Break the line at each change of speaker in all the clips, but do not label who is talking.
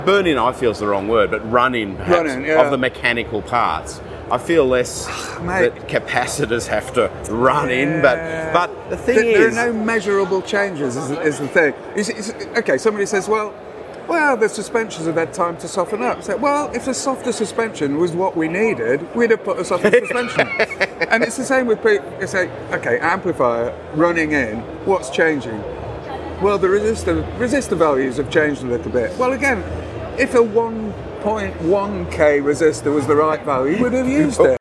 Burn-in, I feel is the wrong word, but run-in, perhaps, of the mechanical parts. I feel less that capacitors have to run in, but the thing is...
There are no measurable changes, is the thing. Okay, somebody says, well, the suspensions have had time to soften up. So, well, if a softer suspension was what we needed, we'd have put a softer suspension. And it's the same with people. You say, okay, amplifier running in, what's changing? Well, the resistor values have changed a little bit. Well, again, if a 1.1k resistor was the right value, we would have used it.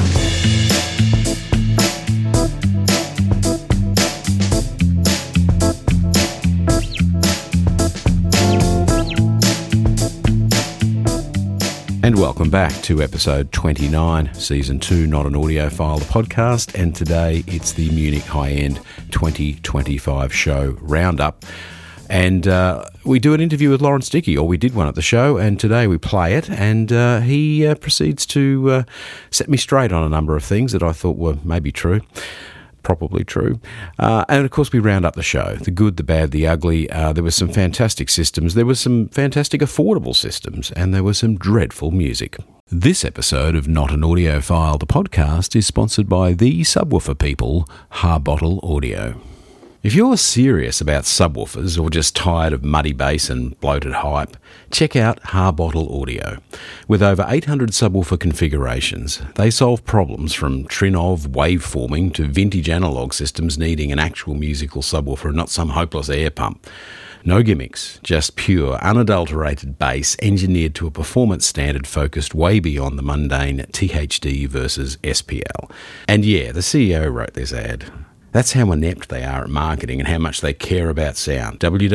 And welcome back to episode 29, season 2, Not an Audiophile, the podcast. And today it's the Munich High End 2025 show roundup. And we do an interview with Lawrence Dickey, or we did one at the show, and today we play it. And he proceeds to set me straight on a number of things that I thought were maybe true. Probably true. And, of course, we round up the show. The good, the bad, the ugly. There were some fantastic systems. There were some fantastic affordable systems. And there was some dreadful music. This episode of Not an Audiophile, the podcast, is sponsored by the subwoofer people, Harbottle Audio. If you're serious about subwoofers or just tired of muddy bass and bloated hype, check out Harbottle Audio. With over 800 subwoofer configurations, they solve problems from Trinnov waveforming to vintage analog systems needing an actual musical subwoofer and not some hopeless air pump. No gimmicks, just pure, unadulterated bass engineered to a performance standard focused way beyond the mundane THD versus SPL. And yeah, the CEO wrote this ad. That's how inept they are at marketing and how much they care about sound.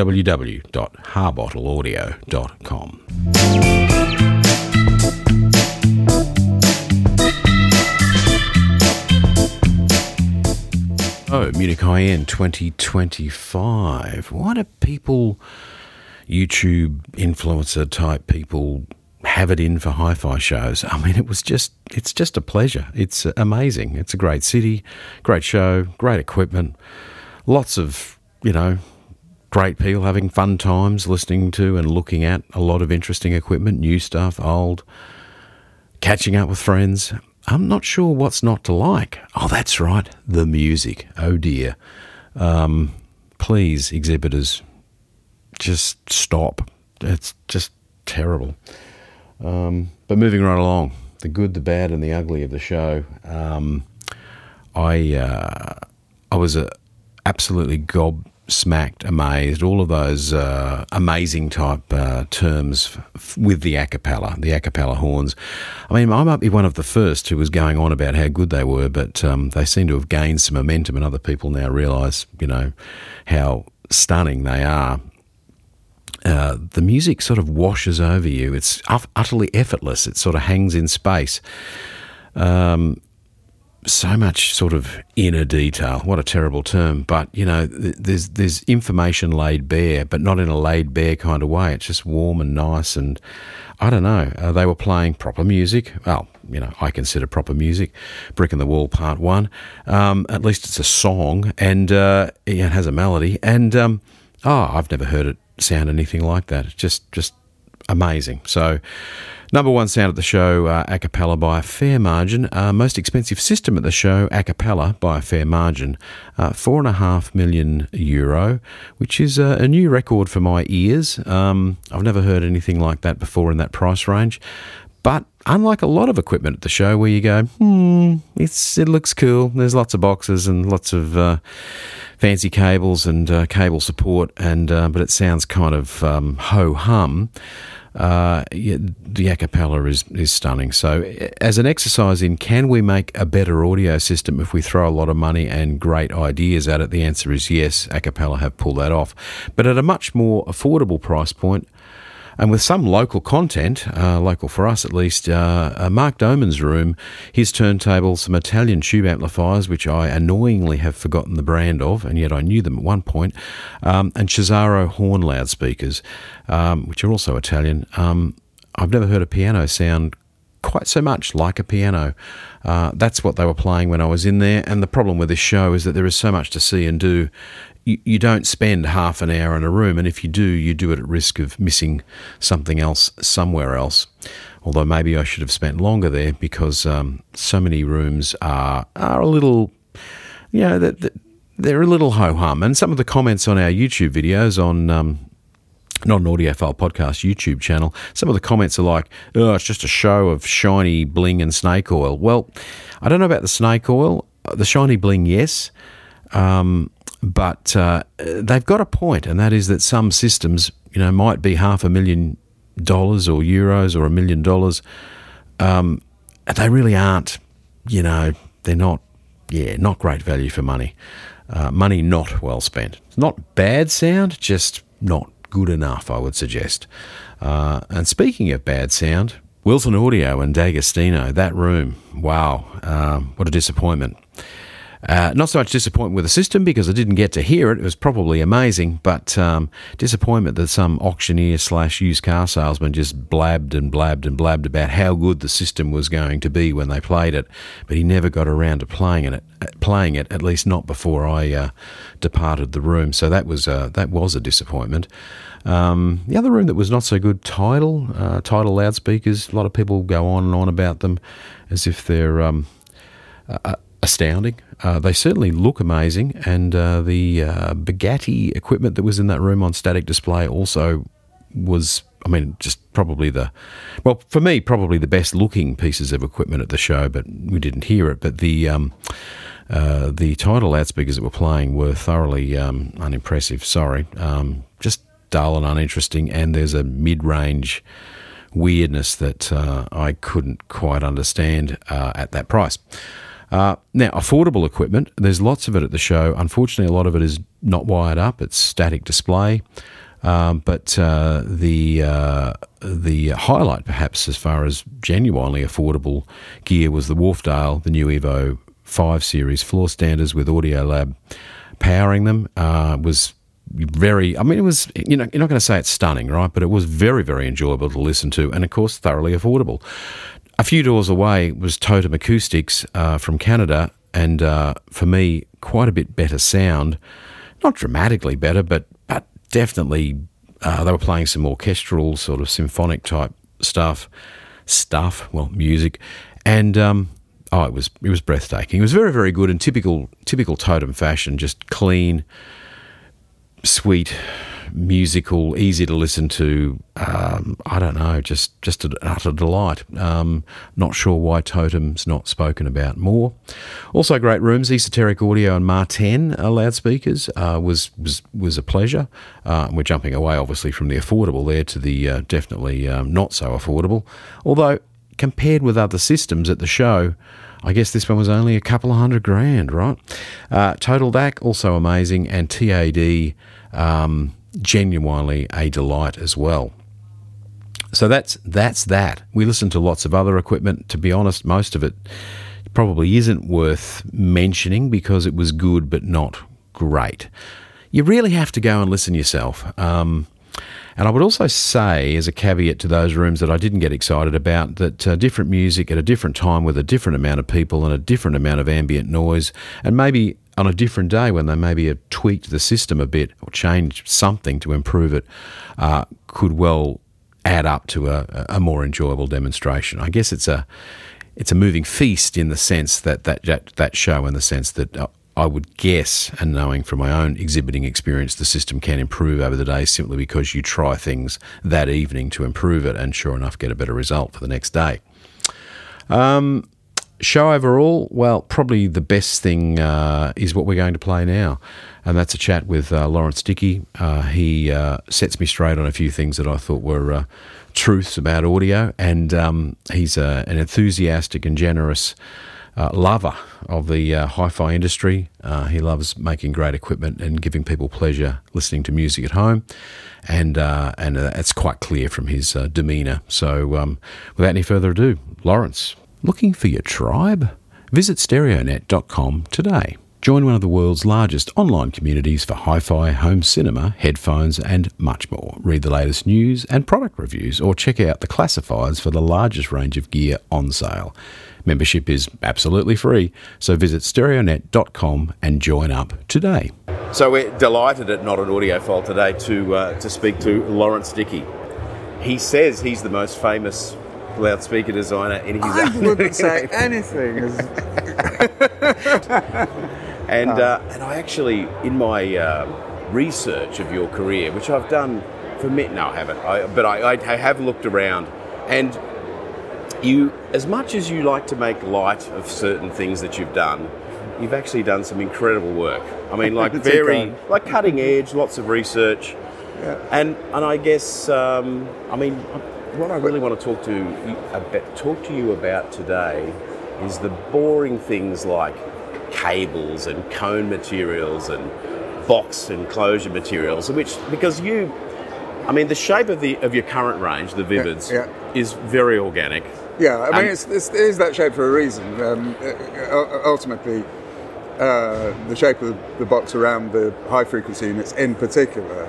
www.harbottleaudio.com. Oh, Munich High End 2025. Why do people, YouTube influencer type people, have it in for hi-fi shows? I mean, it's just a pleasure. It's amazing. It's a great city, great show, great equipment, lots of, great people having fun times listening to and looking at a lot of interesting equipment, new stuff, old, catching up with friends. I'm not sure what's not to like. Oh, that's right, the music. Oh dear. Please, exhibitors, just stop. It's just terrible. But moving right along, the good, the bad, and the ugly of the show. I was absolutely gobsmacked, amazed, all of those amazing type terms with the a cappella horns. I mean, I might be one of the first who was going on about how good they were, but they seem to have gained some momentum, and other people now realise, how stunning they are. The music sort of washes over you. It's utterly effortless. It sort of hangs in space. So much sort of inner detail. What a terrible term. But, there's information laid bare, but not in a laid bare kind of way. It's just warm and nice. And I don't know. They were playing proper music. Well, I consider proper music. Brick in the Wall Part 1. At least it's a song, and it has a melody. And, I've never heard it sound anything like that. It's just amazing. So, number one sound at the show, a cappella by a fair margin. Most expensive system at the show, a cappella by a fair margin. €4.5 million, which is a new record for my ears. I've never heard anything like that before in that price range. But unlike a lot of equipment at the show where you go, it looks cool, there's lots of boxes and lots of fancy cables and cable support, and but it sounds kind of ho-hum, the a cappella is stunning. So as an exercise in can we make a better audio system if we throw a lot of money and great ideas at it, the answer is yes, a cappella have pulled that off. But at a much more affordable price point, and with some local content, local for us at least, Mark Doman's room, his turntable, some Italian tube amplifiers, which I annoyingly have forgotten the brand of, and yet I knew them at one point, and Cesaro horn loudspeakers, which are also Italian. I've never heard a piano sound quite so much like a piano. That's what they were playing when I was in there, and the problem with this show is that there is so much to see and do you don't spend half an hour in a room, and if you do it at risk of missing something else somewhere else. Although maybe I should have spent longer there, because so many rooms are a little, they're a little ho-hum. And some of the comments on our YouTube videos on Not an Audiophile Podcast YouTube channel, some of the comments are like, oh, it's just a show of shiny bling and snake oil. Well, I don't know about the snake oil. The shiny bling, yes. But they've got a point, and that is that some systems, might be $500,000 or euros or $1 million. They really aren't, they're not great value for money. Money not well spent. It's not bad sound, just not good enough, I would suggest. And speaking of bad sound, Wilson Audio and D'Agostino, that room, wow, what a disappointment. Not so much disappointment with the system, because I didn't get to hear it. It was probably amazing, but disappointment that some auctioneer / used car salesman just blabbed and blabbed and blabbed about how good the system was going to be when they played it, but he never got around to playing it, at least not before I departed the room. So that was a disappointment. The other room that was not so good, Tidal loudspeakers. A lot of people go on and on about them as if they're astounding. They certainly look amazing, and the Bugatti equipment that was in that room on static display also was, just probably for me, probably the best looking pieces of equipment at the show, but we didn't hear it. But the Tidal loudspeakers that were playing were thoroughly unimpressive, sorry. Just dull and uninteresting, and there's a mid-range weirdness that I couldn't quite understand at that price. Now, affordable equipment, there's lots of it at the show. Unfortunately, a lot of it is not wired up. It's static display. But the highlight, perhaps, as far as genuinely affordable gear was the Wharfedale, the new Evo 5 series floor standers with Audiolab powering them. Was very, it was, you're not going to say it's stunning, right? But it was very, very enjoyable to listen to, and of course, thoroughly affordable. A few doors away was Totem Acoustics from Canada, and for me, quite a bit better sound. Not dramatically better, but definitely they were playing some orchestral, sort of symphonic type music, and it was breathtaking. It was very, very good in typical Totem fashion, just clean, sweet, musical, easy to listen to. Just an utter delight. Not sure why Totem's not spoken about more. Also great rooms, Esoteric Audio and Martin loudspeakers was a pleasure. We're jumping away obviously from the affordable there to the definitely not so affordable. Although compared with other systems at the show, I guess this one was only a couple of $100,000, right? Total DAC, also amazing, and TAD, genuinely a delight as well. So that's that. We listened to lots of other equipment. To be honest, most of it probably isn't worth mentioning because it was good but not great. You really have to go and listen yourself. And I would also say, as a caveat to those rooms that I didn't get excited about, that different music at a different time with a different amount of people and a different amount of ambient noise, and maybe on a different day when they maybe have tweaked the system a bit or changed something to improve it, could well add up to a more enjoyable demonstration. I guess it's a moving feast in the sense that show, in the sense that I would guess, and knowing from my own exhibiting experience, the system can improve over the day simply because you try things that evening to improve it and sure enough get a better result for the next day. Show overall, well, probably the best thing is what we're going to play now, and that's a chat with Lawrence Dickey. He sets me straight on a few things that I thought were truths about audio, and he's an enthusiastic and generous lover of the hi-fi industry. He loves making great equipment and giving people pleasure listening to music at home, and it's quite clear from his demeanour. So without any further ado, Lawrence. Looking for your tribe? Visit stereonet.com today. Join one of the world's largest online communities for hi-fi, home cinema, headphones, and much more. Read the latest news and product reviews, or check out the classifieds for the largest range of gear on sale. Membership is absolutely free, so visit stereonet.com and join up today.
So we're delighted at Not an Audiophile today to speak to Lawrence Dickey. He says he's the most famous loudspeaker designer in his
I wouldn't say anything.
And I actually, in my research of your career, which I've done for no, I haven't. I have looked around, and you, as much as you like to make light of certain things that you've done, you've actually done some incredible work. I mean, like like cutting edge, lots of research, and I guess what I really want to talk to you about today is the boring things like cables and cone materials and box enclosure materials, because the shape of your current range, the Vivids, is very organic.
Yeah, I mean, it is that shape for a reason. Ultimately, the shape of the box around the high frequency units in particular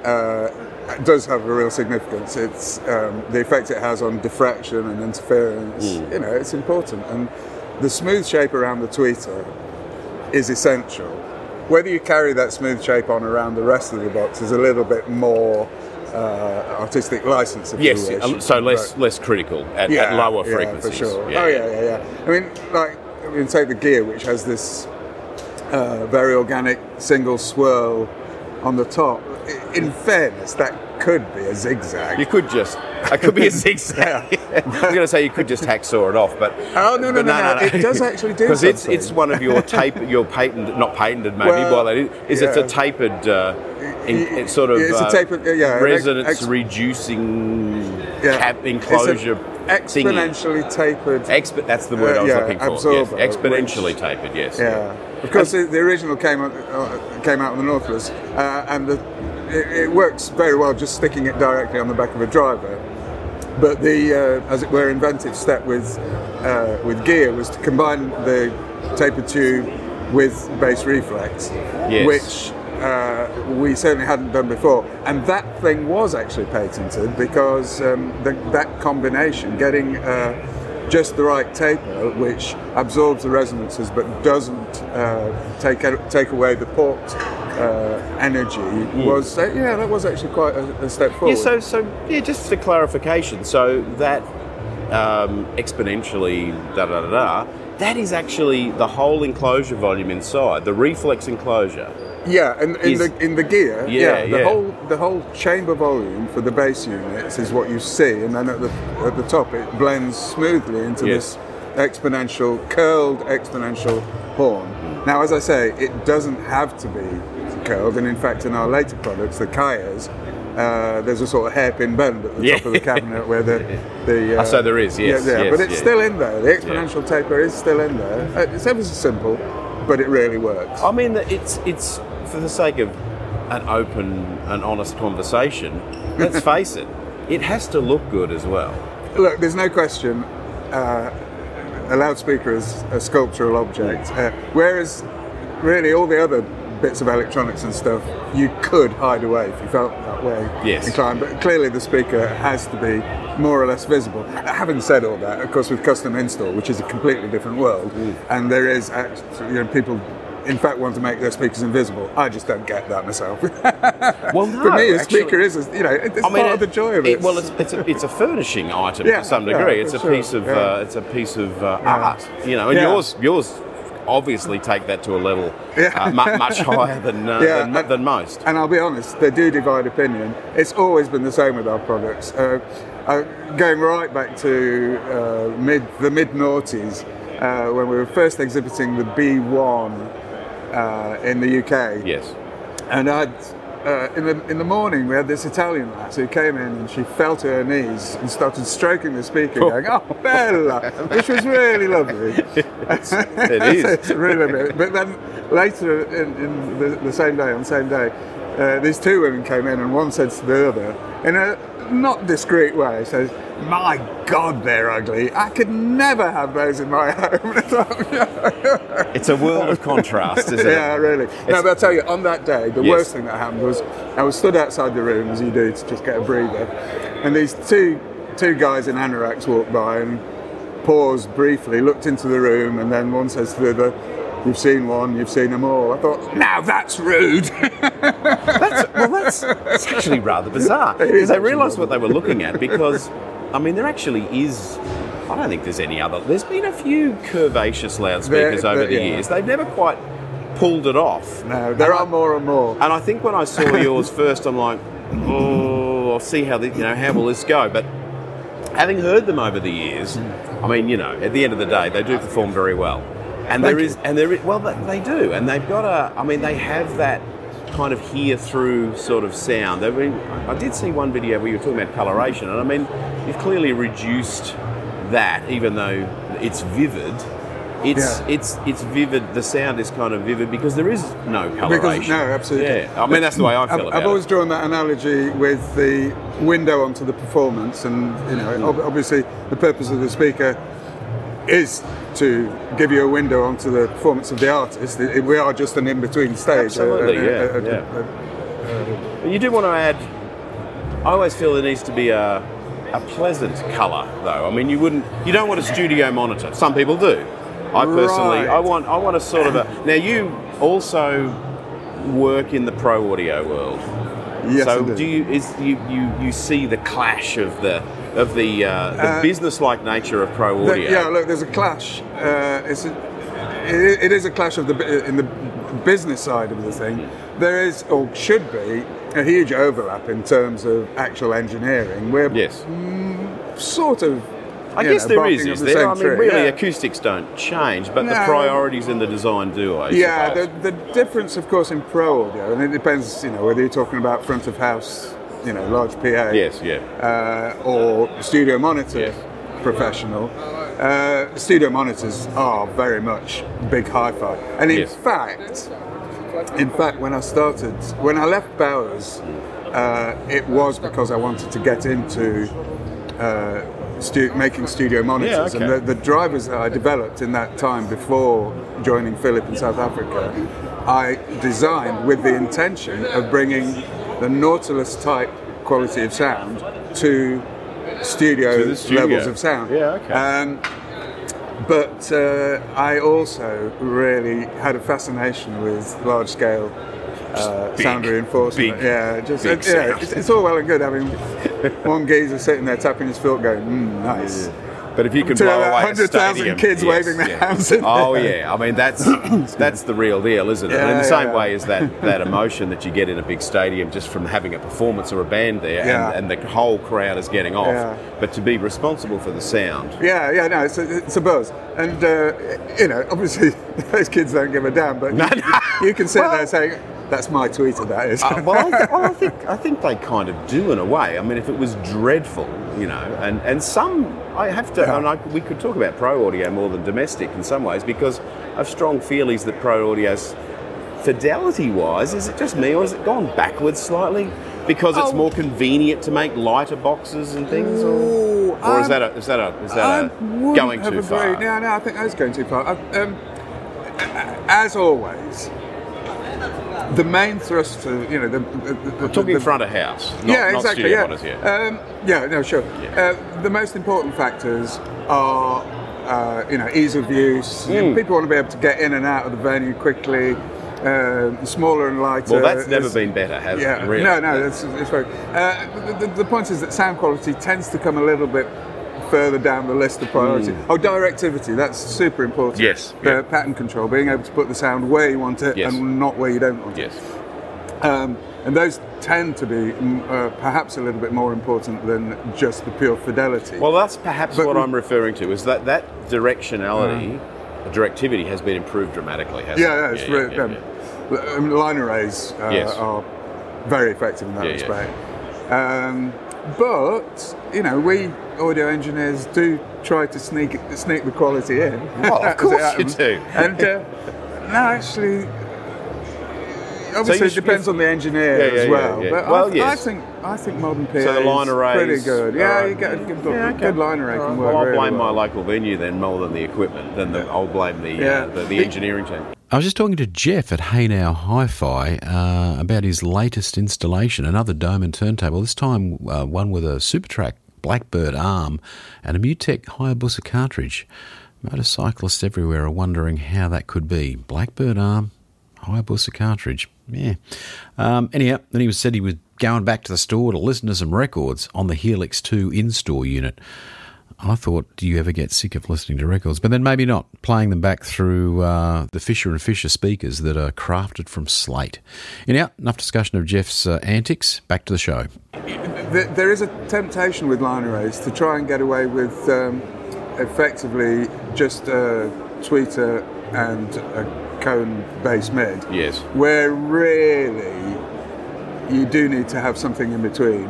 does have a real significance. It's the effect it has on diffraction and interference. It's important, and the smooth shape around the tweeter is essential. Whether you carry that smooth shape on around the rest of the box is a little bit more artistic license, if you wish.
So less critical at lower frequencies.
For sure. I mean, take the gear, which has this very organic single swirl on the top. In fairness, that could be a zigzag.
It could be a zigzag. I was going to say you could just hacksaw it off, but
no. It does actually do
because
something.
it's one of your patented, not patented maybe. It's a tapered, it's sort of
it's a tapered,
resonance reducing cap enclosure.
Exponentially tapered.
That's the word I was looking for.
Absorber,
yes. Exponentially tapered. Yes.
Yeah. Of course, the original came out of the Nautilus, and it works very well just sticking it directly on the back of a driver. But the, as it were, inventive step with gear was to combine the tapered tube with bass reflex, which we certainly hadn't done before. And that thing was actually patented because that combination, getting just the right taper, which absorbs the resonances but doesn't take away the port energy, was that was actually quite a step forward.
Just a clarification. So that exponentially that is actually the whole enclosure volume inside the reflex enclosure.
Yeah, and in the gear, the whole chamber volume for the bass units is what you see, and then at the top it blends smoothly into this curled exponential horn. Now, as I say, it doesn't have to be curled, and in fact, in our later products, the Kayas, there's a sort of hairpin bend at the top of the cabinet where the
so there is, yes,
but it's still in there. The exponential taper is still in there. It's ever so simple, but it really works.
I mean, it's for the sake of an open and honest conversation, let's face it, it has to look good as well.
Look, there's no question a loudspeaker is a sculptural object, whereas really all the other bits of electronics and stuff you could hide away if you felt that way inclined, but clearly the speaker has to be more or less visible. Having said all that, of course, with custom install, which is a completely different world, and there is people in fact want to make their speakers invisible. I just don't get that myself.
Well, no,
for me, a speaker is, it's part of the joy of it.
It's a furnishing item to some degree. It's a piece of art, and yours obviously take that to a level much higher than most.
And I'll be honest, they do divide opinion. It's always been the same with our products. Going right back to the mid-noughties, when we were first exhibiting the B1 in the UK.
Yes.
And in the morning we had this Italian lass who came in and she fell to her knees and started stroking the speaker, going, "Oh, Bella," which was really lovely.
It is.
It's really lovely. But then later in the same day, these two women came in and one said to the other, in a not discreet way, says, "My God, they're ugly. I could never have those in my home."
It's a world of contrast, isn't it?
Yeah, really. No, but I'll tell you, on that day, the worst thing that happened was I was stood outside the room, as you do, to just get a breather, and these two guys in anoraks walked by and paused briefly, looked into the room, and then one says to the other, you've seen one, you've seen them all. I thought, now that's rude.
That's actually rather bizarre. Because they realised what they were looking at, because, I mean, there actually is... I don't think there's any other... There's been a few curvaceous loudspeakers over the years. They've never quite pulled it off.
No, there are more and more.
And I think when I saw yours first, I'm like, oh, I'll see how how will this go? But having heard them over the years, I mean, at the end of the day, they do perform very well. And they do. And they've got they have that kind of hear-through sort of sound. I did see one video where you were talking about coloration, and I mean, you've clearly reduced that, even though it's vivid. It's vivid. The sound is kind of vivid because there is no coloration.
No, absolutely.
Yeah, I mean that's the way I feel about it.
I've always drawn that analogy with the window onto the performance, and obviously the purpose of the speaker is to give you a window onto the performance of the artist. We are just an in-between stage.
Absolutely, you do want to add. I always feel there needs to be a pleasant colour, though. I mean, you don't want a studio monitor. Some people do. I personally, I want a sort of a... Now, you also work in the pro audio world.
Yes,
so
I do.
You see the clash of the business-like nature of pro audio?
Look, there's a clash. It is a clash in the business side of the thing. There is, or should be, a huge overlap in terms of actual engineering. We're sort of...
I guess there is there? I mean, really, acoustics don't change, but the priorities in the design do, I suppose.
The difference, of course, in pro audio, and it depends, whether you're talking about front of house, large PA, or studio monitor professional. Studio monitors are very much big hi-fi, and in fact, when I left Bowers, it was because I wanted to get into making studio monitors, and the drivers that I developed in that time before joining Philip in South Africa, I designed with the intention of bringing the Nautilus type quality of sound to studio levels of sound. But I also really had a fascination with large scale sound reinforcement. It's all well and good having one geezer sitting there tapping his foot going, nice.
But if you can blow away
100,000 kids waving their hands in there.
I mean that's the real deal, isn't it? And in the same way as that emotion that you get in a big stadium just from having a performance or a band there, and the whole crowd is getting off. But to be responsible for the sound.
It's a buzz, and obviously those kids don't give a damn. But you can sit there saying, "That's my tweeter." That is.
I think they kind of do in a way. I mean, if it was dreadful, and some. I have to, and we could talk about pro audio more than domestic in some ways, because I've strong feelings that pro audio's fidelity-wise, is it just me, or has it gone backwards slightly because it's more convenient to make lighter boxes and things, or is that a going too far?
No, I think that's going too far. As always, the main thrust of
we're talking front of house, not studio monitors,
The most important factors are ease of use. People want to be able to get in and out of the venue quickly. Smaller and lighter.
Well, that's never been better, has it? Really?
No, it's very. The point is that sound quality tends to come a little bit further down the list of priority. Directivity, that's super important.
Yes.
Pattern control, being able to put the sound where you want it and not where you don't want it. And those tend to be perhaps a little bit more important than just the pure fidelity.
Well, that's perhaps what I'm referring to, is that directionality, directivity has been improved dramatically, hasn't it?
Line arrays are very effective in that respect. But we audio engineers do try to sneak the quality in.
Well, of course you do.
And obviously it depends on the engineer as well. But I think modern PA
so the line array
is pretty good. You get a good line array can work.
Well, I'll blame my local venue then more than the equipment. I'll blame the engineering team.
I was just talking to Jeff at Hey Now Hi-Fi about his latest installation, another dome and turntable, this time one with a SuperTrack Blackbird arm and a Mutec Hayabusa cartridge. Motorcyclists everywhere are wondering how that could be. Blackbird arm, Hayabusa cartridge. Yeah. Anyhow, then he said he was going back to the store to listen to some records on the Helix 2 in-store unit. I thought, do you ever get sick of listening to records? But then maybe not, playing them back through the Fisher & Fisher speakers that are crafted from slate. Anyhow, enough discussion of Jeff's antics. Back to the show.
There is a temptation with line arrays to try and get away with effectively just a tweeter and a cone-based mid.
Yes.
Where really you do need to have something in between.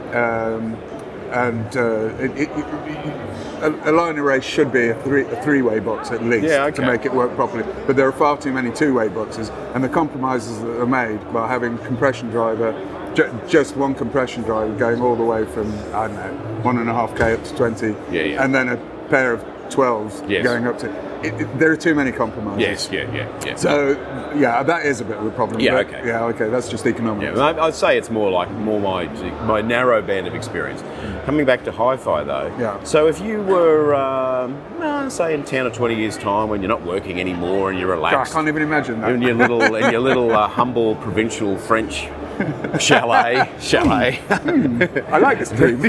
A line array should be a three-way box at least to make it work properly. But there are far too many two-way boxes, and the compromises that are made by having compression driver, just one compression driver going all the way from, I don't know, 1.5K up to 20, and then a pair of 12s going up to... there are too many compromises.
Yeah.
So, that is a bit of a problem. Okay, that's just economics.
Yeah, I'd say it's more my narrow band of experience. Coming back to hi-fi though, so if you were, say in 10 or 20 years' time when you're not working anymore and you're relaxed...
I can't even imagine that.
In your little humble provincial French chalet.
I like this dream.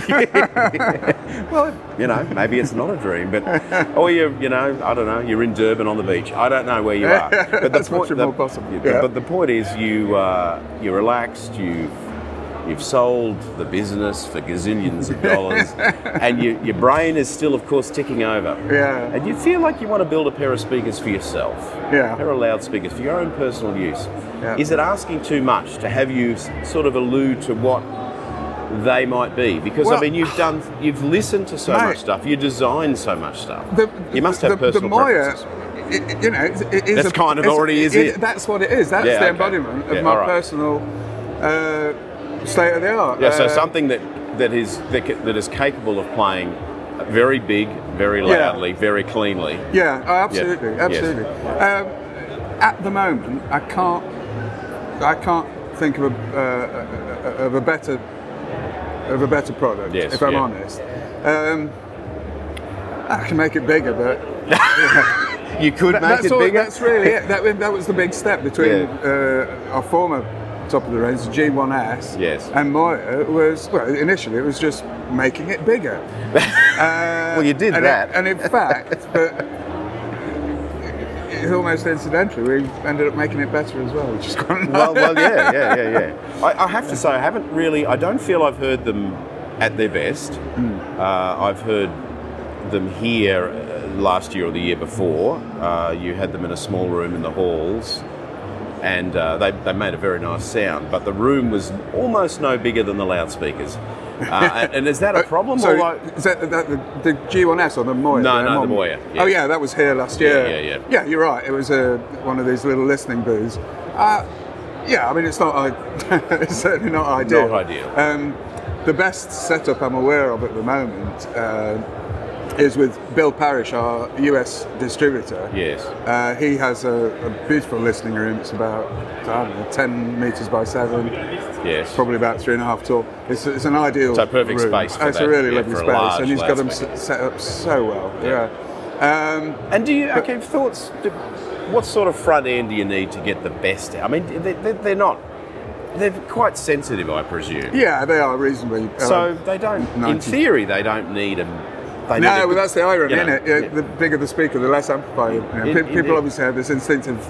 Well, maybe it's not a dream, but or I don't know, you're in Durban on the beach. I don't know where you are. But
that's much more possible.
But the point is, you're relaxed. You've sold the business for gazillions of dollars, and your brain is still, of course, ticking over.
Yeah.
And you feel like you want to build a pair of speakers for yourself.
Yeah.
A pair of loudspeakers for your own personal use.
Yeah.
Is it asking too much to have you sort of allude to what they might be? Because you've listened to so much stuff, you designed so much stuff. You must have personal preferences.
That's
kind of already is it.
That's what it is. That's the embodiment of my personal state of the art.
Yeah, so something that is capable of playing very big, very loudly, very cleanly.
Yeah, absolutely. Yes. At the moment, I can't think of a better product.
Yes,
if I'm honest. I can make it bigger, but
you could make it bigger.
That's really it. That was the big step between our former top of the range, G1S, and Moya was, initially it was just making it bigger.
Well, you did that.
And in fact, it's almost incidentally, we ended up making it better as well, which is quite nice.
Yeah. I have to say, I don't feel I've heard them at their best. I've heard them here last year or the year before. You had them in a small room in the halls, and they made a very nice sound, but the room was almost no bigger than the loudspeakers. And is that a problem?
Is that the G1S or the Moya?
No, the Moya.
Yeah. Oh yeah, that was here last year.
Yeah.
Yeah, you're right. It was one of these little listening booths. It's not. It's certainly not ideal.
Not ideal.
The best setup I'm aware of at the moment is with Bill Parrish, our US distributor.
Yes.
He has a beautiful listening room. It's about 10 metres by 7.
Yes.
Probably about 3.5 tall. It's an ideal.
It's a perfect
room.
space for
it's
that.
A really lovely space, and he's got them
space.
set up so well. Yeah.
And do you thoughts? What sort of front end do you need to get the best out? I mean, they're not. They're quite sensitive, I presume.
Yeah, they are reasonably.
So they don't. 90. In theory, they don't need them.
That's the irony, isn't it? The bigger the speaker, the less amplifier. People obviously have this instinctive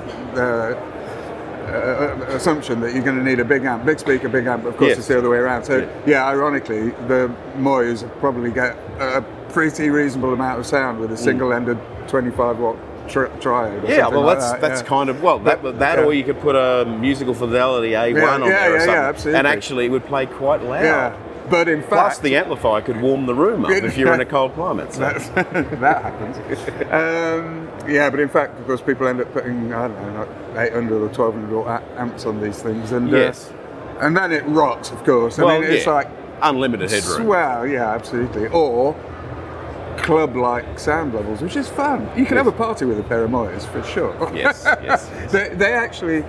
assumption that you're going to need a big amp, big speaker, big amp. But of course, it's the other way around. So, ironically, the Moyas probably get a pretty reasonable amount of sound with a single-ended 25-watt triode.
That's kind of or you could put a musical fidelity A1 on there or something,
absolutely.
and actually it would play quite loud.
Yeah. But in fact,
plus the amplifier could warm the room up if you're in a cold climate. So.
That happens. But in fact, of course, people end up putting 800 or 1200 watt amps on these things, and and then it rocks, of course. It's like
unlimited headroom.
Well, yeah, absolutely. Or club-like sound levels, which is fun. You can have a party with a pair of Moyas for sure.
Yes.
They actually.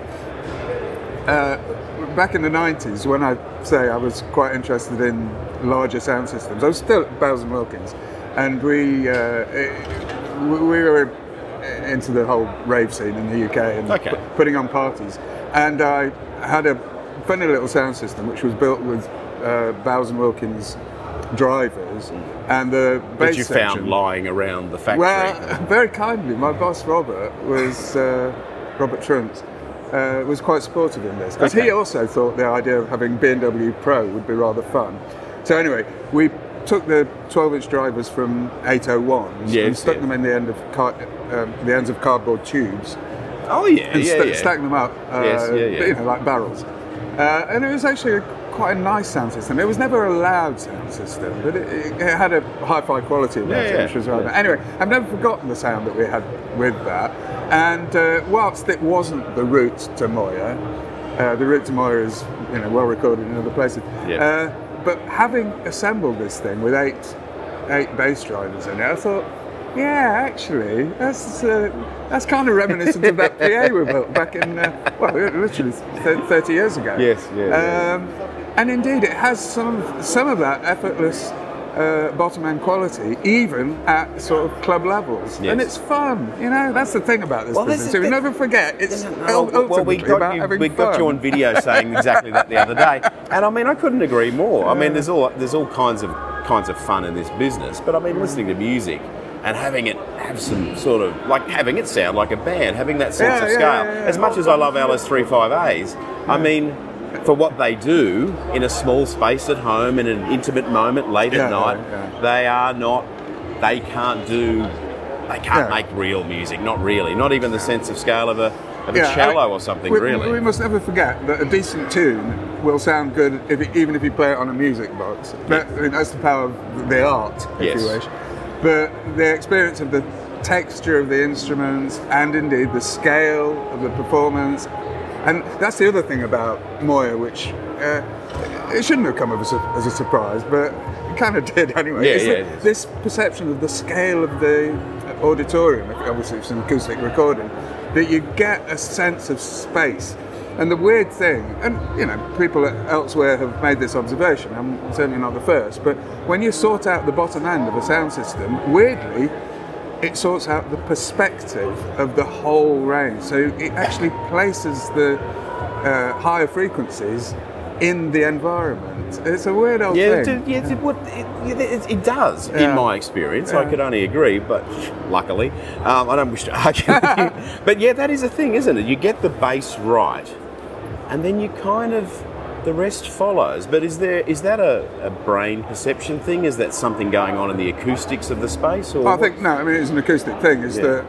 Back in the 90s, when I was quite interested in larger sound systems, I was still at Bowes & Wilkins, and we we were into the whole rave scene in the UK and putting on parties. And I had a funny little sound system which was built with Bowes and Wilkins drivers and the bass
that you
section,
found lying around the factory.
Well, very kindly, my boss Robert Truntz was quite supportive in this because he also thought the idea of having B&W Pro would be rather fun. So anyway, we took the 12-inch drivers from 801s and stuck them in the ends of cardboard tubes.
Oh yeah,
and stacked them up, you know, like barrels. And it was actually quite a nice sound system. It was never a loud sound system, but it had a hi-fi quality about it, which was rather. Anyway, I've never forgotten the sound that we had with that. And whilst it wasn't the route to Moya, the route to Moya is, you know, well recorded in other places.
Yeah.
But having assembled this thing with eight bass drivers in it, I thought, yeah, actually, that's kind of reminiscent of that PA we built back in, literally 30 years ago.
Yes,
and indeed, it has some of that effortless bottom end quality, even at sort of club levels, and it's fun. You know, that's the thing about this business. So we never forget. It's ultimately about having fun.
We got you on video saying exactly that the other day, and I mean, I couldn't agree more. I mean, there's all kinds of fun in this business, but I mean, listening to music and having it have some sort of, like, having it sound like a band, having that sense of scale. As much as I love LS35As, I mean, for what they do in a small space at home in an intimate moment late at night, they can't make real music, not really, not even the sense of scale of a cello or something, really.
We must never forget that a decent tune will sound good even if you play it on a music box. That's the power of the art, if you wish. But the experience of the texture of the instruments and indeed the scale of the performance, and that's the other thing about Moya, which it shouldn't have come as a surprise, but it kind of did anyway. This perception of the scale of the auditorium, obviously it's an acoustic recording, that you get a sense of space. And the weird thing, and you know, people elsewhere have made this observation, I'm certainly not the first, but when you sort out the bottom end of a sound system, weirdly, it sorts out the perspective of the whole range. So it actually places the higher frequencies in the environment. It's a weird old thing.
It does, in my experience. I could only agree, but luckily, I don't wish to argue with you. But yeah, that is a thing, isn't it? You get the bass right, and then you kind of, the rest follows. But is that a brain perception thing? Is that something going on in the acoustics of the space? Or
I think, no, I mean, it's an acoustic thing. Is that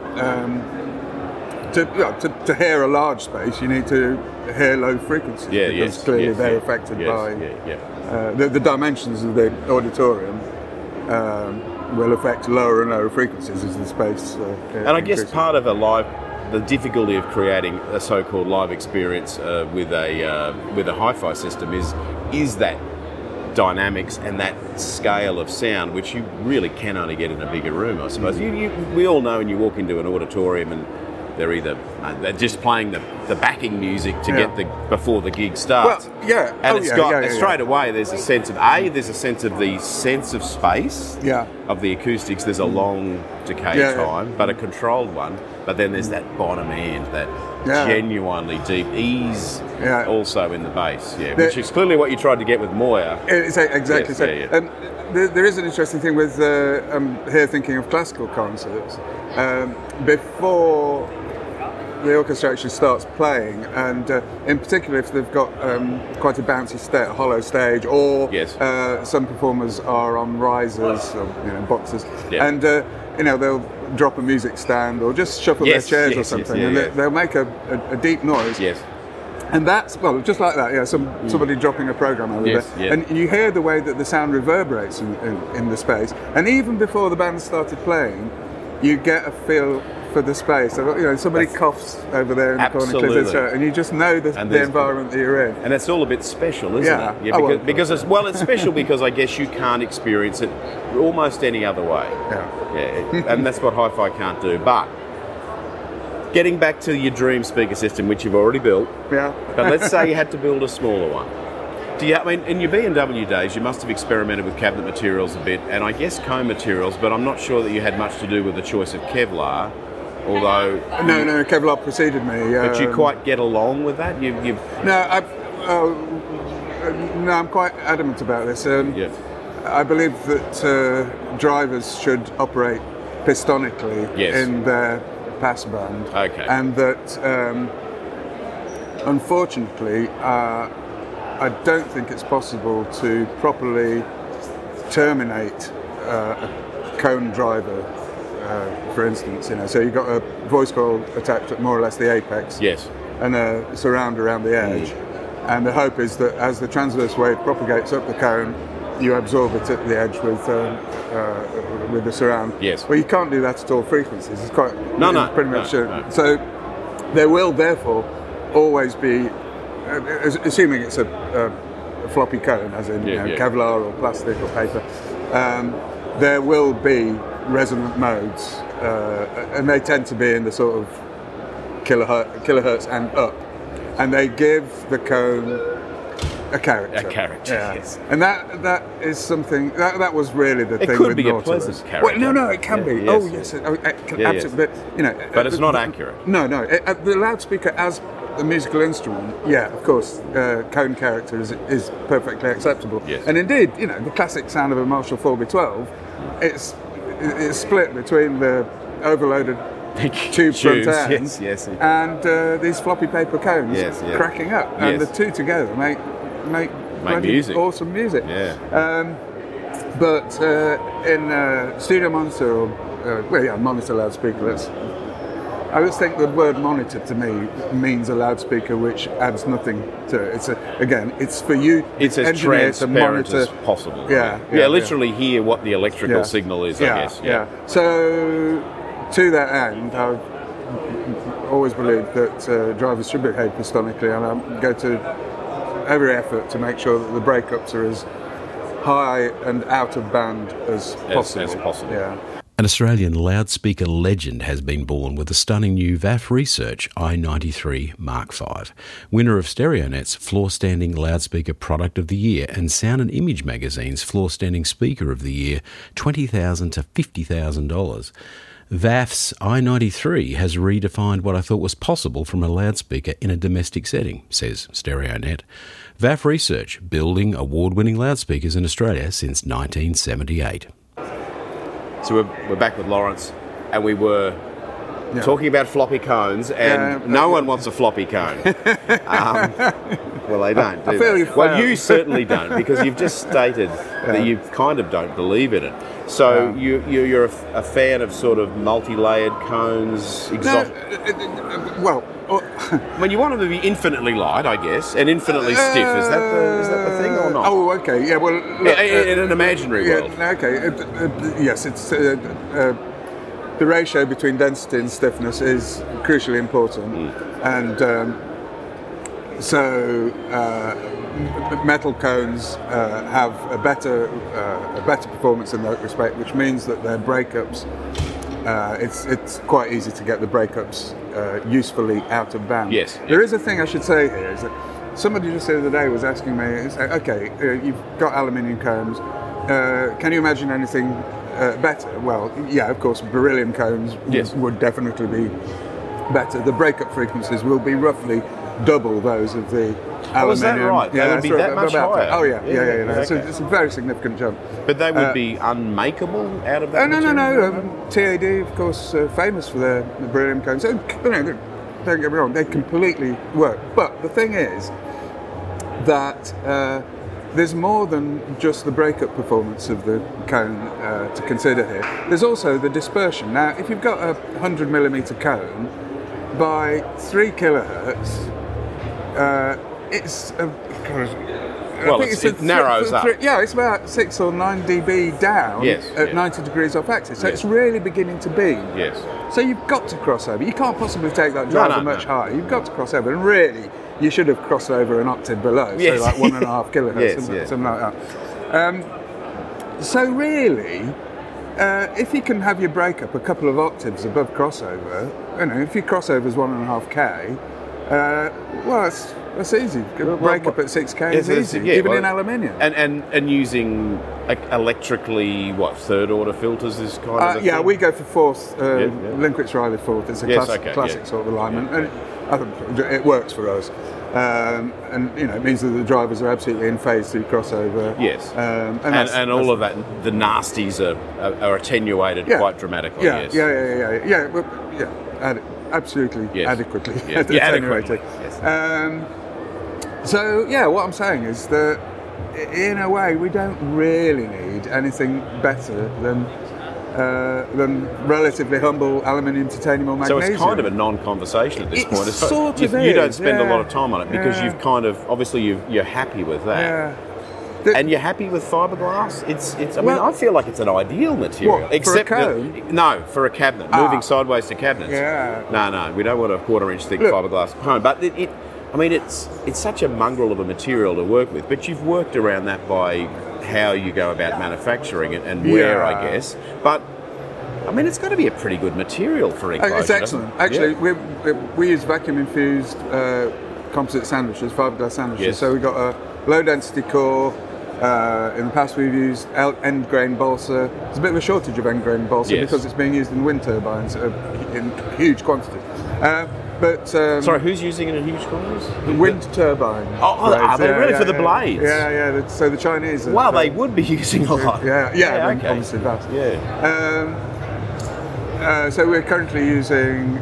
to hear a large space, you need to hear low frequencies, because clearly they're affected by the dimensions of the auditorium will affect lower and lower frequencies as the space
and I guess part of the difficulty of creating a so-called live experience with a hi-fi system is that dynamics and that scale of sound, which you really can only get in a bigger room, I suppose. We all know when you walk into an auditorium and they're either they're just playing the backing music to get before the gig starts.
Well,
and straight away there's a sense of the sense of space of the acoustics. There's a long decay time, but a controlled one. But then there's that bottom end, that genuinely deep ease, also in the bass, which is clearly what you tried to get with Moya.
It's exactly so. There is an interesting thing with here thinking of classical concerts. Before the orchestra actually starts playing, and in particular if they've got quite a bouncy hollow stage, or some performers are on risers or boxes, and they'll drop a music stand or just shuffle their chairs or something, and they'll make a deep noise. And that's, just like that, somebody dropping a program over there. And you hear the way that the sound reverberates in the space. And even before the band started playing, you get a feel for the space. So, somebody coughs over there in the corner, clears their throat, and you just know the environment that you're in.
And it's all a bit special, isn't it? Yeah, because it's special because I guess you can't experience it almost any other way. And that's what hi-fi can't do. But getting back to your dream speaker system, which you've already built, but let's say you had to build a smaller one. I mean, in your B&W days, you must have experimented with cabinet materials a bit, and I guess cone materials, but I'm not sure that you had much to do with the choice of Kevlar, although...
No, Kevlar preceded me.
But you quite get along with that?
No, I'm quite adamant about this. I believe that drivers should operate pistonically in their pass band.
Okay.
And that, unfortunately, I don't think it's possible to properly terminate a cone driver, for instance. So you've got a voice coil attached at more or less the apex, and a surround around the edge, and the hope is that as the transverse wave propagates up the cone, you absorb it at the edge with the surround.
Yes.
Well, you can't do that at all frequencies. It's quite pretty much.
No.
So there will therefore always be, assuming it's a floppy cone, as in Kevlar or plastic or paper, there will be resonant modes, and they tend to be in the sort of kilohertz and up, and they give the cone a character.
Yes.
And that is something that was really the thing.
It could
with
be a
Nautilus.
pleasant character.
Well, no, it can be.
Yes,
Oh yes, absolutely.
But it's not accurate.
No. The loudspeaker as the musical instrument, of course, cone character is perfectly acceptable.
Yes.
And indeed, the classic sound of a Marshall 4B12, it's split between the overloaded tube front end and these floppy paper cones cracking up, and the two together make
music.
Awesome music.
Yeah.
But in studio monitor or monitor loudspeaker, I always think the word monitor to me means a loudspeaker which adds nothing to it. It's for you.
It's as transparent as possible. Literally hear what the electrical signal is, I guess.
Yeah. So to that end, I've always believed that drivers should behave pistonically, and I go to every effort to make sure that the breakups are as high and out of band as possible. Yeah.
An Australian loudspeaker legend has been born with the stunning new VAF Research i93 Mark V, winner of StereoNet's Floor Standing Loudspeaker Product of the Year and Sound and Image Magazine's Floor Standing Speaker of the Year, $20,000 to $50,000. VAF's i93 has redefined what I thought was possible from a loudspeaker in a domestic setting, says StereoNet. VAF Research, building award-winning loudspeakers in Australia since 1978.
So we're back with Lawrence, and we were talking about floppy cones, and no one wants a floppy cone. Well, they don't, do they? Well, you certainly don't, because you've just stated that you kind of don't believe in it. So you're a fan of sort of multi-layered cones, exotic... I mean, you want them to be infinitely light, I guess, and infinitely stiff. Is that the thing or not?
Oh, okay. Yeah, well...
Look, in an imaginary world.
Okay. Yes, it's... the ratio between density and stiffness is crucially important. And so metal cones have a better performance in that respect, which means that their breakups... it's quite easy to get the breakups usefully out of band.
Yes.
There is a thing I should say here, is that somebody just the other day was asking me, you've got aluminium cones, can you imagine anything better? Well, yeah, of course, beryllium cones would definitely be better. The breakup frequencies will be roughly double those of the aluminium.
Is that right? They would be that much higher?
Oh, yeah. It's a very significant jump.
But they would be unmakeable out of that
material? No. TAD, of course, famous for their beryllium cones. Don't get me wrong, they completely work. But the thing is that there's more than just the breakup performance of the cone to consider here. There's also the dispersion. Now, if you've got a 100mm cone, by 3 kilohertz, it's
it narrows up.
It's about 6 or 9 dB down at 90 degrees off axis. So it's really beginning to beam.
Yes.
So you've got to cross over. You can't possibly take that driver much higher. You've got to cross over. And really, you should have crossed over an octave below. So like 1.5 kilohertz, something like that. So really, if you can have your breakup a couple of octaves above crossover, if your crossover is 1.5K, Well, that's easy. Break up at 6K is easy, even in aluminium.
And using electrically, third order filters is kind of
we go for fourth, Linkwitz Riley fourth. It's a classic sort of alignment, and I think it works for us. And it means that the drivers are absolutely in phase through crossover.
Yes, and all of that, the nasties are attenuated quite dramatically.
Absolutely adequately
attenuated.
Yes. So what I'm saying is that in a way we don't really need anything better than relatively humble aluminium, titanium or magnesium.
So it's kind of a non-conversation at this point.
It sort of
is. You don't spend a lot of time on it because you've kind of, obviously you're happy with that.
Yeah.
And you're happy with fiberglass? I feel like it's an ideal material.
What, except for a cone?
No, for a cabinet. Moving sideways to cabinets.
Yeah.
No, we don't want a 1/4 inch thick fiberglass cone. But it's such a mongrel of a material to work with. But you've worked around that by how you go about manufacturing it and where, I guess. But it's got to be a pretty good material for enclosure.
It's excellent. Actually, we use vacuum infused composite sandwiches, fiberglass sandwiches.
Yes.
So we've got a low density core. In the past we've used end grain balsa. There's a bit of a shortage of end grain balsa because it's being used in wind turbines in huge quantities.
Sorry, who's using it in huge quantities?
Wind turbines.
Are they really for the blades?
Yeah. So the Chinese.
They would be using a lot.
Yeah. Obviously that.
Yeah.
So we're currently using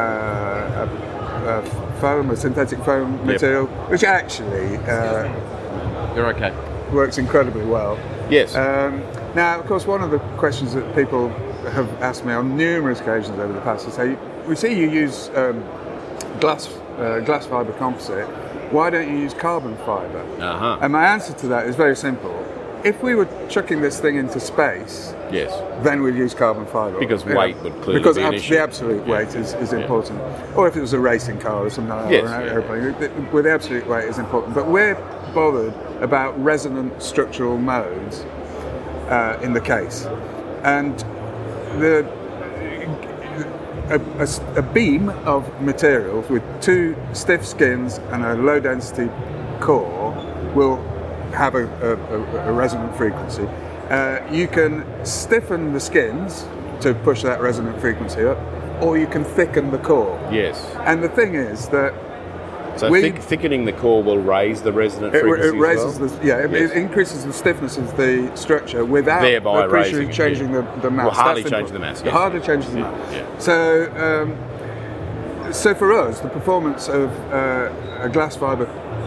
a synthetic foam material, which actually
you're okay.
Works incredibly well.
Yes.
Now, of course, one of the questions that people have asked me on numerous occasions over the past is, we see you use glass fibre composite. Why don't you use carbon fibre?
Uh-huh.
And my answer to that is very simple. If we were chucking this thing into space, then we'd use carbon fibre.
Because weight would clearly be an issue.
The absolute weight is important. Or if it was a racing car or something like that, or an aeroplane, well, the absolute weight is important. But we're bothered about resonant structural modes in the case. And a beam of materials with two stiff skins and a low density core will have a resonant frequency. You can stiffen the skins to push that resonant frequency up, or you can thicken the core.
Yes.
And the thing is that
thickening the core will raise the resonant frequency.
It raises it increases the stiffness of the structure without appreciably changing the mass.
Well, hardly changing the mass. Yes.
Hardly changes the mass. Yeah. So for us, the performance of a glass fibre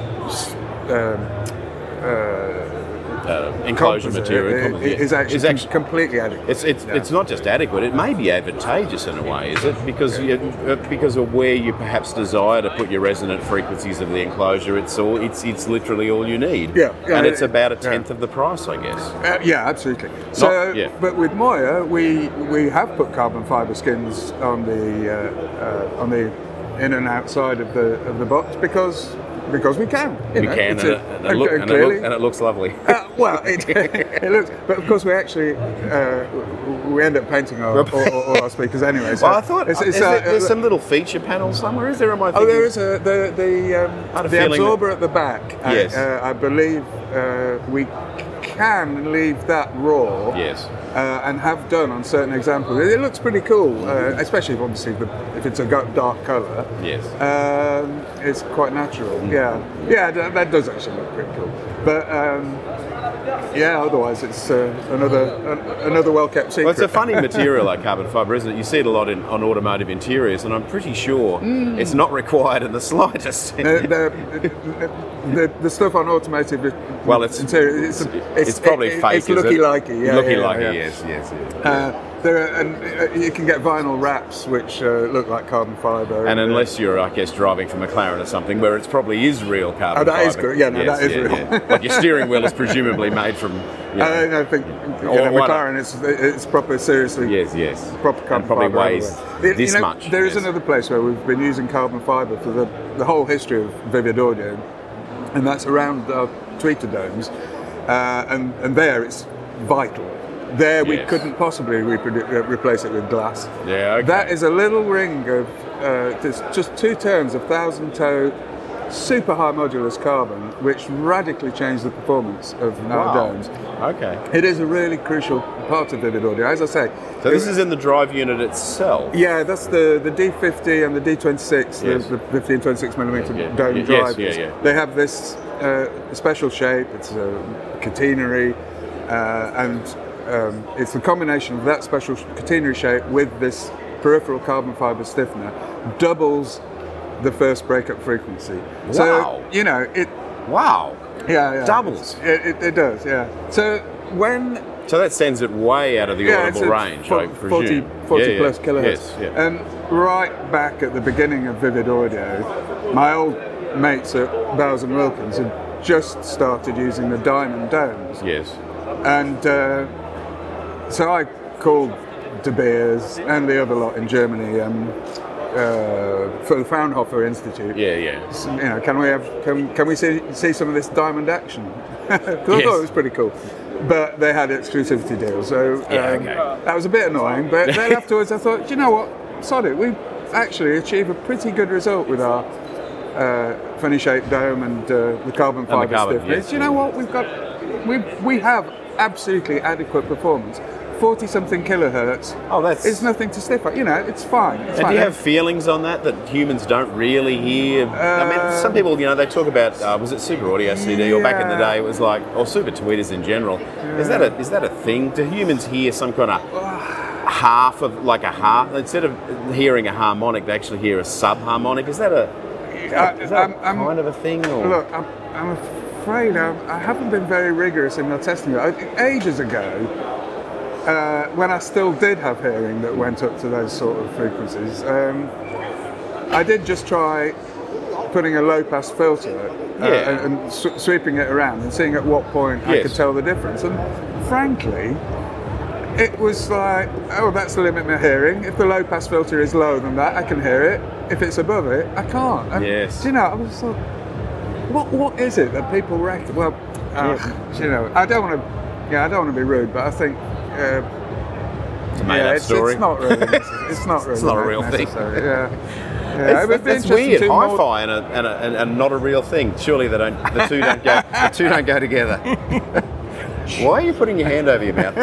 enclosure material
is actually completely adequate.
It's not just adequate; it may be advantageous in a way, is it? Because because of where you perhaps desire to put your resonant frequencies of the enclosure, it's literally all you need. And it's about a tenth of the price, I guess.
Absolutely. But with Moya, we have put carbon fibre skins on the in and outside of the box because we can.
We can, and it looks lovely.
It looks. But of course, we actually we end up painting all our speakers anyway. So
I thought there's some little feature panel somewhere. Is there? Am I thinking?
There is the absorber at the back.
Yes.
I believe we can leave that raw.
Yes.
And have done on certain examples. It looks pretty cool, especially if it's a dark colour.
Yes.
It's quite natural. That does actually look pretty cool. But otherwise it's another well-kept secret.
Well, it's a funny material, like carbon fibre, isn't it? You see it a lot on automotive interiors, and I'm pretty sure it's not required in the slightest.
The stuff on automotive interior, it's
probably fake.
It's looky-likey.
Yes.
You can get vinyl wraps which look like carbon fibre.
And unless you're, I guess, driving from McLaren or something, where it's probably is real carbon fibre.
That is good. That is real.
Yeah. Like your steering wheel is presumably made from.
I think McLaren it's proper, seriously.
Yes.
Proper carbon
and probably
fibre
weighs this much.
There is another place where we've been using carbon fibre for the whole history of Vivid Audio, and that's around our tweeter domes, and there it's vital There we
Yes.
couldn't possibly replace it with glass.
Yeah, okay.
That is a little ring of just 2 turns of 1,000-toe super high modulus carbon, which radically changed the performance of our domes.
Okay.
It is a really crucial part of Vivid Audio, as I say.
So this is in the drive unit itself.
Yeah, that's the D50 and the D26,
Yes.
the 50 and 26 millimeter
Yeah.
dome
Yes,
drivers.
yeah.
They have this special shape. It's a catenary, and it's the combination of that special catenary shape with this peripheral carbon fiber stiffener doubles the first breakup frequency.
Wow.
So, you know, it...
Wow.
Yeah.
Doubles.
It does, yeah. So when...
So that sends it way out of the
it's
audible
a
range, I presume.
40 plus kilohertz.
Yes, yeah.
And right back at the beginning of Vivid Audio, my old mates at Bowers and Wilkins had just started using the Diamond domes.
Yes.
And so I called De Beers and the other lot in Germany for the Fraunhofer Institute.
Yeah.
You know, can we see some of this Diamond action? 'Cause I thought it was pretty cool. But they had exclusivity deals, so that was a bit annoying. But then afterwards, I thought, do you know what? Sod it. We actually achieved a pretty good result with our funny shaped dome and the carbon fiber stiffness.
yes.
Do you know what? We have absolutely adequate performance. 40 something kilohertz.
Oh, that's...
It's nothing to sniff at. You know, it's fine. It's
And
fine.
do you have feelings on that humans don't really hear? I mean, some people, you know, they talk about was it Super Audio CD or back in the day it was like, or Super Tweeters in general. Yeah. Is that a thing? Do humans hear some kind of half of like a half instead of hearing a harmonic, they actually hear a subharmonic? Is that kind of a thing? Or?
Look, I'm afraid I haven't been very rigorous in my testing. Ages ago. When I still did have hearing that went up to those sort of frequencies, I did just try putting a low-pass filter and sweeping it around and seeing at what point I could tell the difference. And frankly, it was like, oh, that's the limit of hearing. If the low-pass filter is lower than that, I can hear it. If it's above it, I can't. And, do you know, I was like, what is it that people reckon? Well, you know, I don't want to be rude, but I think.
It's a made-up story.
It's not really. It's not really.
It's not a real thing.
Yeah.
That's weird. Hi-fi and not a real thing. Surely they don't. The two don't go together. Why are you putting your hand over your mouth?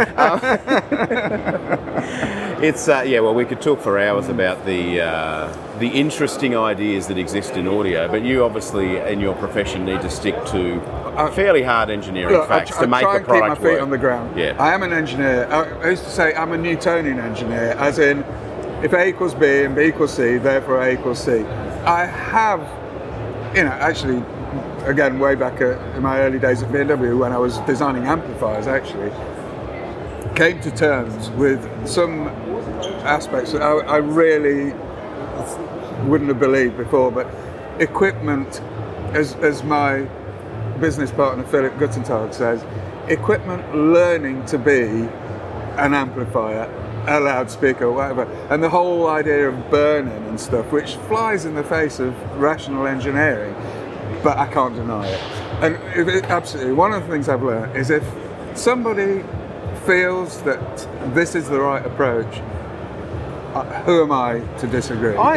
It's well, we could talk for hours about the interesting ideas that exist in audio, but you obviously in your profession need to stick to fairly hard engineering facts to make the product work. I try and keep my feet
on the ground.
Yeah.
I am an engineer. I used to say I'm a Newtonian engineer, as in if A equals B and B equals C, therefore A equals C. I have, you know, actually. Again, way back in my early days at BMW, when I was designing amplifiers, actually, came to terms with some aspects that I really wouldn't have believed before. But equipment, as my business partner Philip Guttentag says, equipment learning to be an amplifier, a loudspeaker, whatever, and the whole idea of burning and stuff, which flies in the face of rational engineering. But I can't deny it. And absolutely, one of the things I've learned is if somebody feels that this is the right approach, who am I to disagree? And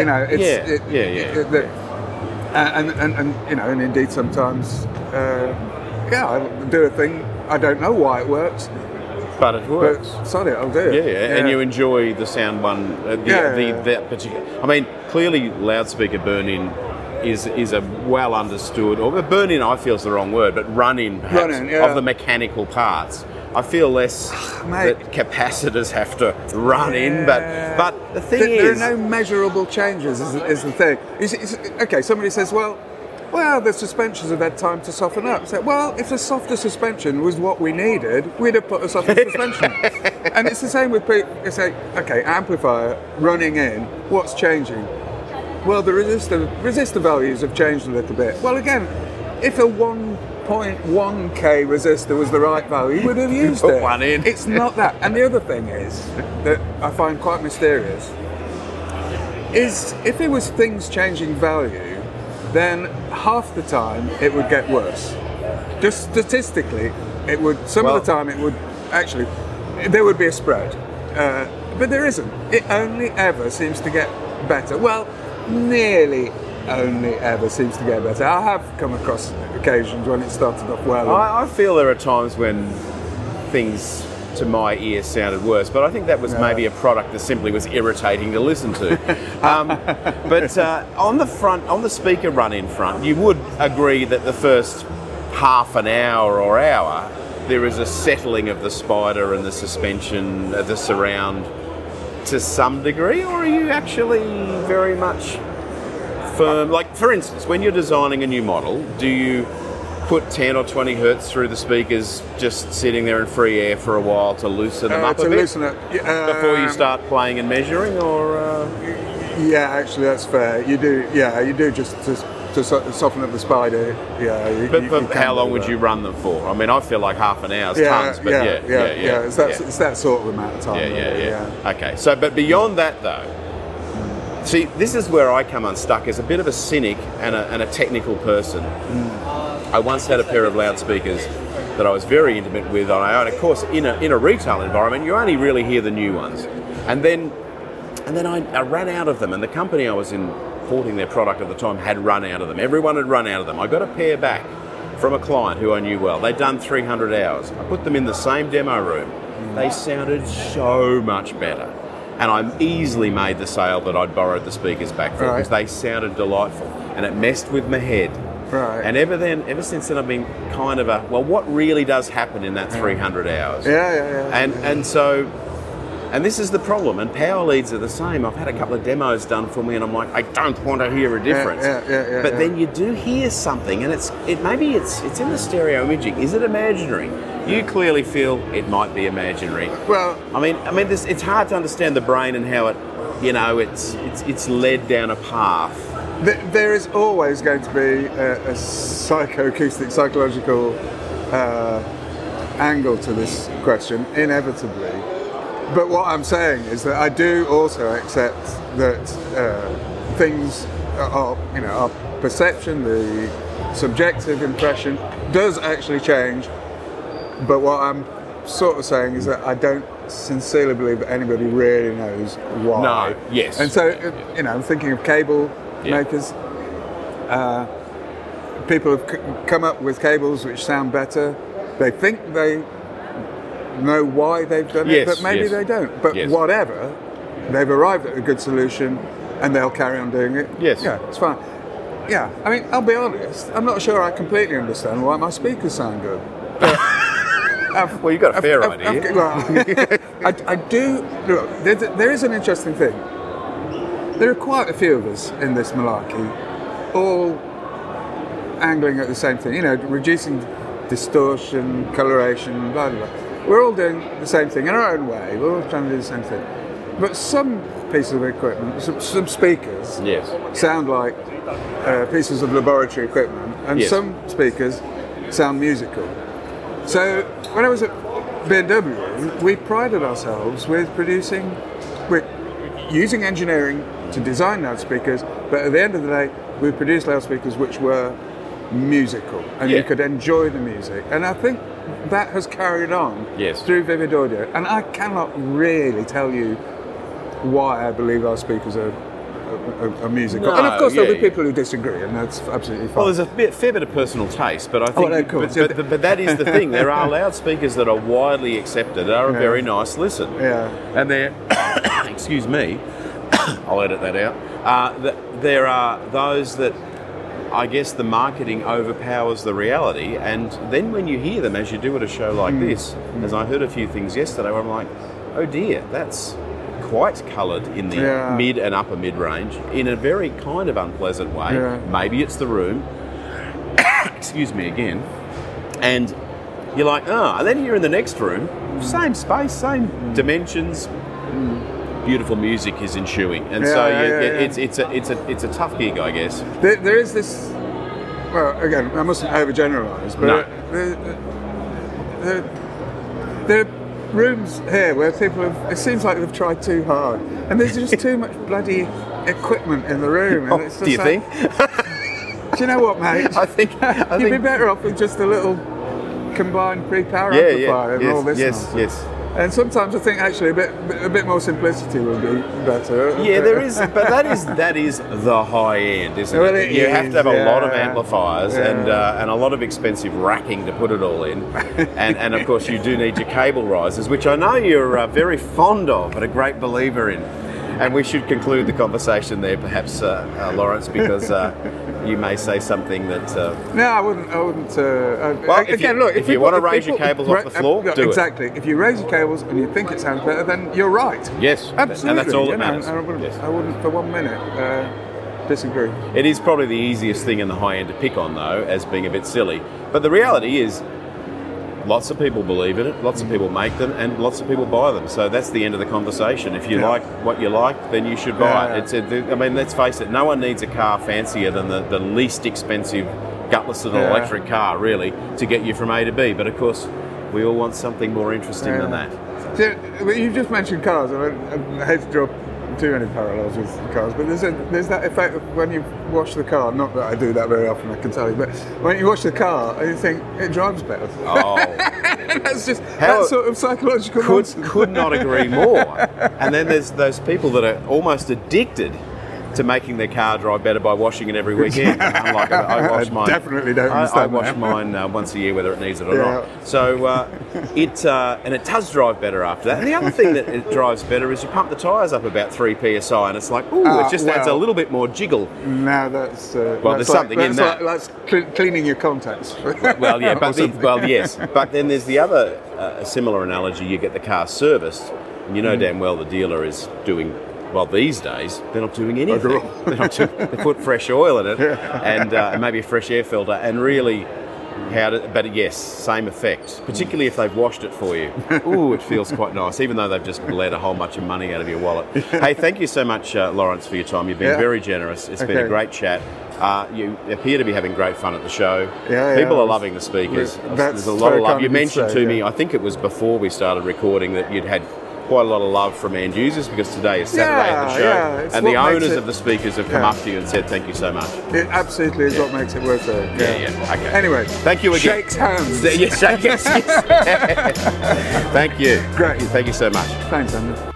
you know, and indeed sometimes, I do a thing. I don't know why it works,
but it works.
But sorry, I'll do it.
Yeah, and you enjoy the sound one. That particular. I mean, clearly, loudspeaker burn-in is a well understood, or burn-in I feel is the wrong word, but run-in perhaps of the mechanical parts. I feel less that capacitors have to run in, but the thing is...
There are no measurable changes, is the thing. Okay, somebody says, well, the suspensions have had time to soften up. So, well, if a softer suspension was what we needed, we'd have put a softer suspension. And it's the same with people. You say, okay, amplifier running in, what's changing? Well, the resistor values have changed a little bit. Well, again, if a 1.1k resistor was the right value, we'd have used it.
One in.
It's not that. And the other thing is that I find quite mysterious is if it was things changing value, then half the time it would get worse. Just statistically, it would. Some of the time it would actually. there would be a spread. But there isn't. It only ever seems to get better. Well, nearly only ever seems to get better. I have come across occasions when it started off well.
I feel there are times when things to my ear sounded worse, but I think that was maybe a product that simply was irritating to listen to. But on the speaker run in front, you would agree that the first half an hour or hour, there is a settling of the spider and the suspension, the surround to some degree, or are you actually very much firm? Like, for instance, when you're designing a new model, do you put 10 or 20 hertz through the speakers just sitting there in free air for a while to loosen them up a bit?
Loosen it.
Before you start playing and measuring, or?
Yeah, actually that's fair. You do just to soften up the spider. Yeah.
But how long would you run them for? I mean, I feel like half an hour's tons, but yeah.
It's that sort of amount of time.
Yeah. Okay, so but beyond that though, see, this is where I come unstuck as a bit of a cynic and a technical person. I once had a pair of loudspeakers that I was very intimate with on my own. Of course, in a retail environment, you only really hear the new ones. And then I ran out of them, and the company I was importing their product at the time had run out of them. Everyone had run out of them. I got a pair back from a client who I knew well. They'd done 300 hours. I put them in the same demo room. They sounded so much better. And I easily made the sale that I'd borrowed the speakers back for because they sounded delightful. And it messed with my head.
Right.
And ever since then, I've been kind of what really does happen in that 300 hours? And this is the problem. And power leads are the same. I've had a couple of demos done for me, and I'm like, I don't want to hear a difference. But then you do hear something, and maybe it's in the stereo imaging. Is it imaginary? You clearly feel it might be imaginary.
Well,
I mean, it's hard to understand the brain and how it, it's led down a path.
There is always going to be a psychoacoustic, psychological angle to this question, inevitably. But what I'm saying is that I do also accept that things, our perception, the subjective impression, does actually change. But what I'm sort of saying is that I don't sincerely believe that anybody really knows why.
No, yes.
And so, I'm thinking of cable makers. People have come up with cables which sound better. They think they know why they've done it, but maybe they don't. But whatever, they've arrived at a good solution, and they'll carry on doing it.
Yes.
Yeah, it's fine. Yeah, I mean, I'll be honest, I'm not sure I completely understand why my speakers sound good.
Well, you've got a fair idea.
I do. Look, there is an interesting thing. There are quite a few of us in this malarkey, all angling at the same thing. Reducing distortion, coloration, blah blah blah. We're all doing the same thing in our own way. We're all trying to do the same thing. But some pieces of equipment, some speakers, sound like pieces of laboratory equipment, and some speakers sound musical. So when I was at BMW, we prided ourselves with using engineering to design loudspeakers, but at the end of the day, we produced loudspeakers which were musical, and you could enjoy the music. And I think that has carried on through Vivid Audio. And I cannot really tell you why I believe our speakers are musical.
No,
and of course there'll be people who disagree, and that's absolutely fine.
Well, there's a fair bit of personal taste, but I think but that is the thing. There are loudspeakers that are widely accepted, are a very nice listen.
Yeah.
And they're excuse me, I'll edit that out. There are those that I guess the marketing overpowers the reality, and then when you hear them, as you do at a show like this, as I heard a few things yesterday where I'm like, oh dear, that's quite coloured in the mid and upper mid-range in a very kind of unpleasant way.
Yeah.
Maybe it's the room. Excuse me again. And you're like, and then you're in the next room, same space, same dimensions, beautiful music is ensuing, and it's a tough gig, I guess.
There is this. Well, again, I mustn't overgeneralise, but there are rooms here where people have. It seems like they've tried too hard, and there's just too much bloody equipment in the room. And it's just
do you think?
Do you know what, mate?
I think
you'd be better off with just a little combined pre-power amplifier and all this.
Yes.
And sometimes I think actually a bit more simplicity would be better.
Yeah, there is, but that is the high end, isn't
Well,
it?
it
You have to have
is,
a lot of
yeah.
amplifiers and a lot of expensive racking to put it all in, and of course you do need your cable risers, which I know you're very fond of and a great believer in. And we should conclude the conversation there, perhaps, Lawrence, because you may say something that.
No, I wouldn't.
Well, if you want to raise your cables off the floor, do it.
Exactly. If you raise your cables and you think it sounds better, then you're right.
Yes,
absolutely.
and that's all that
You know,
matters.
I wouldn't for 1 minute disagree.
It is probably the easiest thing in the high end to pick on, though, as being a bit silly. But the reality is, lots of people believe in it, lots of people make them, and lots of people buy them. So that's the end of the conversation. If you like what you like, then you should buy it. I mean, let's face it, no one needs a car fancier than the least expensive gutless little electric car, really, to get you from A to B. But of course, we all want something more interesting than that.
So, you just mentioned cars, and I hate to draw too many parallels with cars, but there's that effect of when you wash the car, not that I do that very often, I can tell you, but when you wash the car and you think it drives better.
Oh.
That's just that sort of psychological nonsense.
Could not agree more. And then there's those people that are almost addicted to making their car drive better by washing it every weekend. Unlike I wash mine.
Definitely don't understand
I wash
that.
mine once a year, whether it needs it or not. So it does drive better after that. And the other thing that it drives better is you pump the tyres up about 3 psi, and it's like, it just adds a little bit more jiggle.
Now that's
there's something in that.
That's cleaning your contacts.
Well, yeah, yes. But then there's the other similar analogy. You get the car serviced, and you know damn well the dealer is doing. Well, these days, they're not doing anything. They put fresh oil in it and maybe a fresh air filter and really but yes, same effect, particularly if they've washed it for you. Ooh, it feels quite nice, even though they've just bled a whole bunch of money out of your wallet. Hey, thank you so much, Lawrence, for your time. You've been very generous. It's been a great chat. You appear to be having great fun at the show. People are loving the speakers. There's a lot of love. You mentioned to me, I think it was before we started recording, that you'd had quite a lot of love from end users because today is Saturday at the show, and the owners of the speakers have come up to you and said thank you so much.
It absolutely is what makes it worth it.
Okay.
Anyway,
thank you again.
Shakes hands.
Yes. Thank you.
Great.
Thank you so much.
Thanks, Andy.